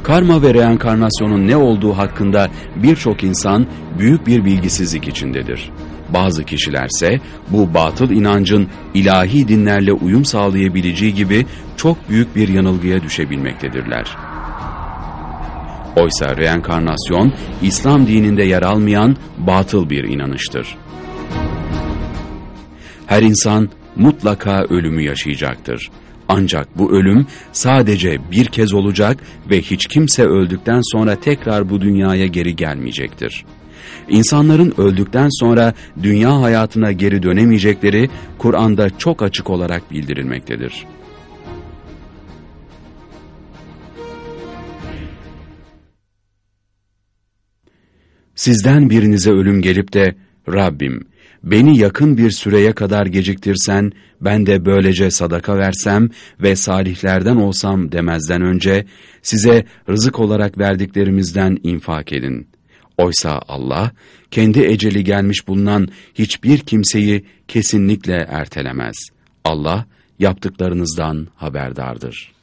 Karma ve reenkarnasyonun ne olduğu hakkında birçok insan büyük bir bilgisizlik içindedir. Bazı kişilerse bu batıl inancın ilahi dinlerle uyum sağlayabileceği gibi çok büyük bir yanılgıya düşebilmektedirler. Oysa reenkarnasyon, İslam dininde yer almayan batıl bir inanıştır. Her insan mutlaka ölümü yaşayacaktır. Ancak bu ölüm sadece bir kez olacak ve hiç kimse öldükten sonra tekrar bu dünyaya geri gelmeyecektir. İnsanların öldükten sonra dünya hayatına geri dönemeyecekleri Kur'an'da çok açık olarak bildirilmektedir. Sizden birinize ölüm gelip de Rabbim beni yakın bir süreye kadar geciktirsen, ben de böylece sadaka versem ve salihlerden olsam demezden önce, size rızık olarak verdiklerimizden infak edin. Oysa Allah, kendi eceli gelmiş bulunan hiçbir kimseyi kesinlikle ertelemez. Allah, yaptıklarınızdan haberdardır.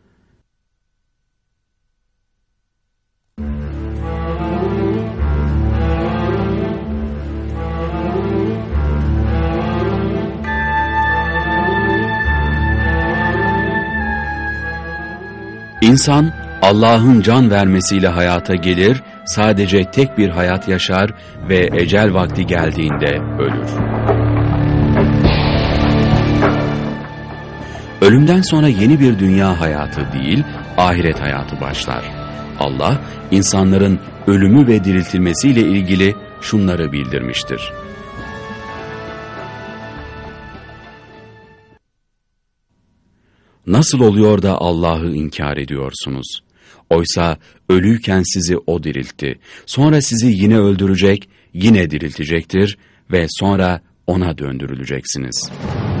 İnsan, Allah'ın can vermesiyle hayata gelir, sadece tek bir hayat yaşar ve ecel vakti geldiğinde ölür. Ölümden sonra yeni bir dünya hayatı değil, ahiret hayatı başlar. Allah, insanların ölümü ve diriltilmesiyle ilgili şunları bildirmiştir. Nasıl oluyor da Allah'ı inkar ediyorsunuz? Oysa ölüyken sizi O diriltti. Sonra sizi yine öldürecek, yine diriltecektir ve sonra O'na döndürüleceksiniz.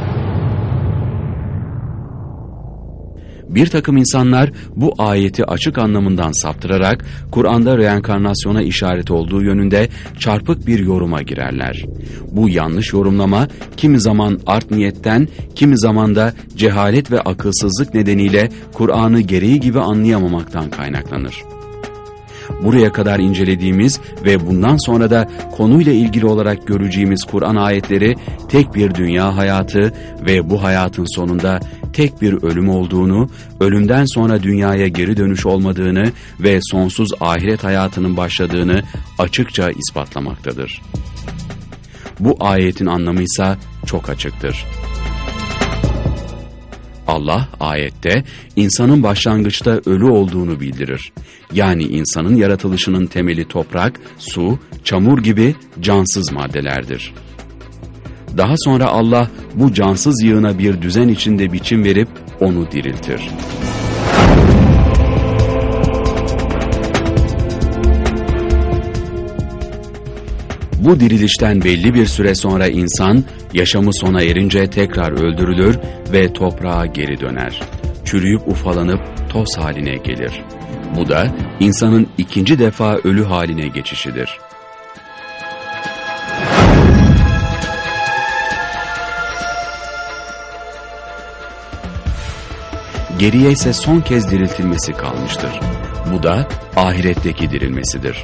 Bir takım insanlar bu ayeti açık anlamından saptırarak Kur'an'da reenkarnasyona işaret olduğu yönünde çarpık bir yoruma girerler. Bu yanlış yorumlama kimi zaman art niyetten, kimi zaman da cehalet ve akılsızlık nedeniyle Kur'an'ı gereği gibi anlayamamaktan kaynaklanır. Buraya kadar incelediğimiz ve bundan sonra da konuyla ilgili olarak göreceğimiz Kur'an ayetleri tek bir dünya hayatı ve bu hayatın sonunda tek bir ölüm olduğunu, ölümden sonra dünyaya geri dönüş olmadığını ve sonsuz ahiret hayatının başladığını açıkça ispatlamaktadır. Bu ayetin anlamı ise çok açıktır. Allah ayette insanın başlangıçta ölü olduğunu bildirir. Yani insanın yaratılışının temeli toprak, su, çamur gibi cansız maddelerdir. Daha sonra Allah bu cansız yığına bir düzen içinde biçim verip onu diriltir. Bu dirilişten belli bir süre sonra insan, yaşamı sona erince tekrar öldürülür ve toprağa geri döner. Çürüyüp ufalanıp toz haline gelir. Bu da insanın ikinci defa ölü haline geçişidir. Geriye ise son kez diriltilmesi kalmıştır. Bu da ahiretteki dirilmesidir.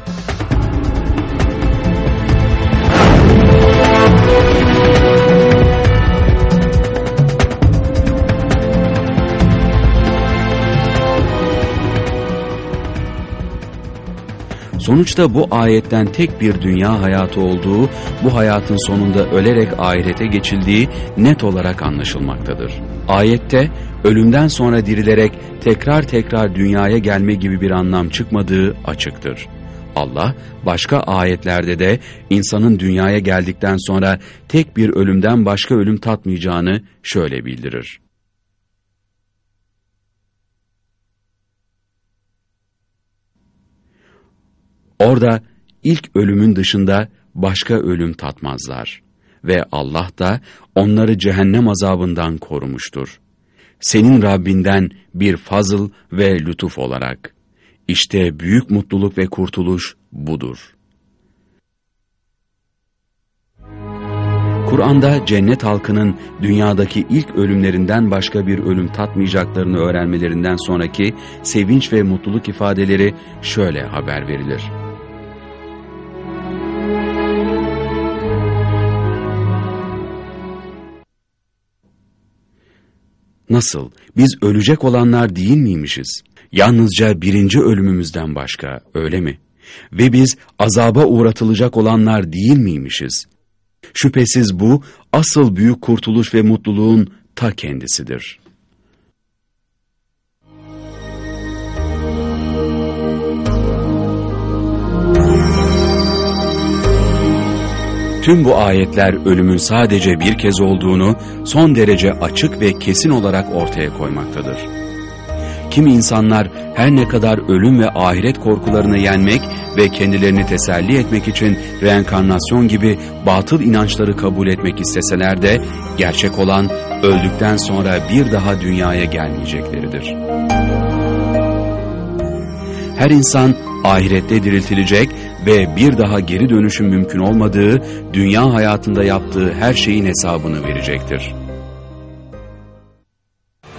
Sonuçta bu ayetten tek bir dünya hayatı olduğu, bu hayatın sonunda ölerek ahirete geçildiği net olarak anlaşılmaktadır. Ayette ölümden sonra dirilerek tekrar dünyaya gelme gibi bir anlam çıkmadığı açıktır. Allah başka ayetlerde de insanın dünyaya geldikten sonra tek bir ölümden başka ölüm tatmayacağını şöyle bildirir. Orada ilk ölümün dışında başka ölüm tatmazlar ve Allah da onları cehennem azabından korumuştur. Senin Rabbinden bir fazıl ve lütuf olarak. İşte büyük mutluluk ve kurtuluş budur. Kur'an'da cennet halkının dünyadaki ilk ölümlerinden başka bir ölüm tatmayacaklarını öğrenmelerinden sonraki sevinç ve mutluluk ifadeleri şöyle haber verilir. Nasıl? Biz ölecek olanlar değil miymişiz? Yalnızca birinci ölümümüzden başka, öyle mi? Ve biz azaba uğratılacak olanlar değil miymişiz? Şüphesiz bu, asıl büyük kurtuluş ve mutluluğun ta kendisidir. Tüm bu ayetler ölümün sadece bir kez olduğunu son derece açık ve kesin olarak ortaya koymaktadır. Kimi insanlar her ne kadar ölüm ve ahiret korkularını yenmek ve kendilerini teselli etmek için reenkarnasyon gibi batıl inançları kabul etmek isteseler de gerçek olan öldükten sonra bir daha dünyaya gelmeyecekleridir. Her insan ahirette diriltilecek ve bir daha geri dönüşüm mümkün olmadığı, dünya hayatında yaptığı her şeyin hesabını verecektir.